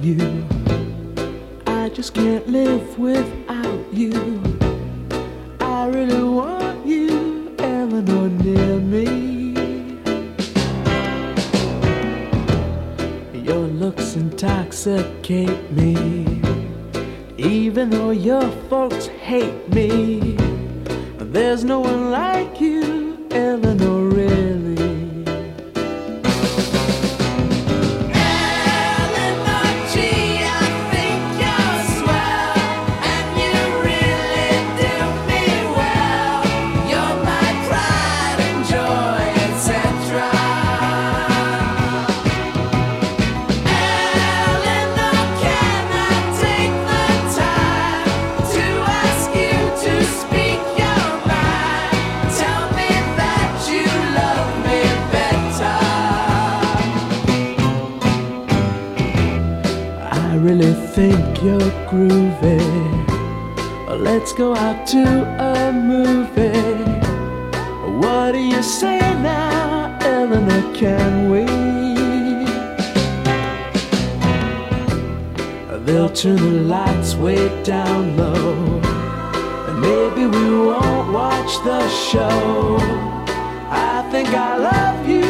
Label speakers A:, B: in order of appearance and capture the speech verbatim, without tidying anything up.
A: you. I just can't live without you. I really want you, Eleanor, near me. Your looks intoxicate me, even though your folks hate me. There's no one like you, Eleanor, really. I really think you're groovy. Let's go out to a movie. What do you say now, Eleanor, can we? They'll turn the lights way down low, and maybe we won't watch the show. I think I love you,